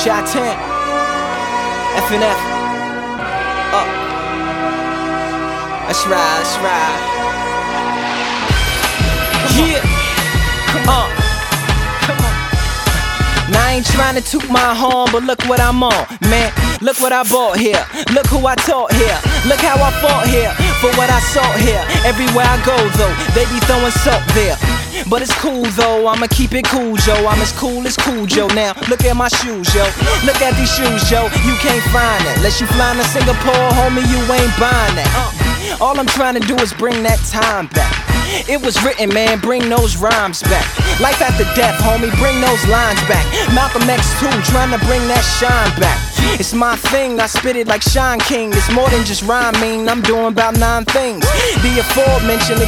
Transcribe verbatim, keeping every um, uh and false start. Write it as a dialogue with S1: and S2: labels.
S1: Chi-ten, F N F. Up. That's right, that's right. Yeah. Uh. Now I ain't trying to toot my horn, but look what I'm on, man. Look what I bought here. Look who I taught here. Look how I fought here for what I sought here. Everywhere I go though, they be throwing salt there. But it's cool though, I'ma keep it cool, Joe. I'm as cool as Cool Joe. Now look at my shoes, yo. Look at these shoes, yo. You can't find that unless you flying to Singapore, homie. You ain't buying that. Uh, all I'm trying to do is bring that time back. It was written, man, bring those rhymes back. Life after death, homie, bring those lines back. Malcolm X too, trying to bring that shine back. It's my thing, I spit it like Sean King. It's more than just rhyming, I'm doing about nine things. The aforementioned, the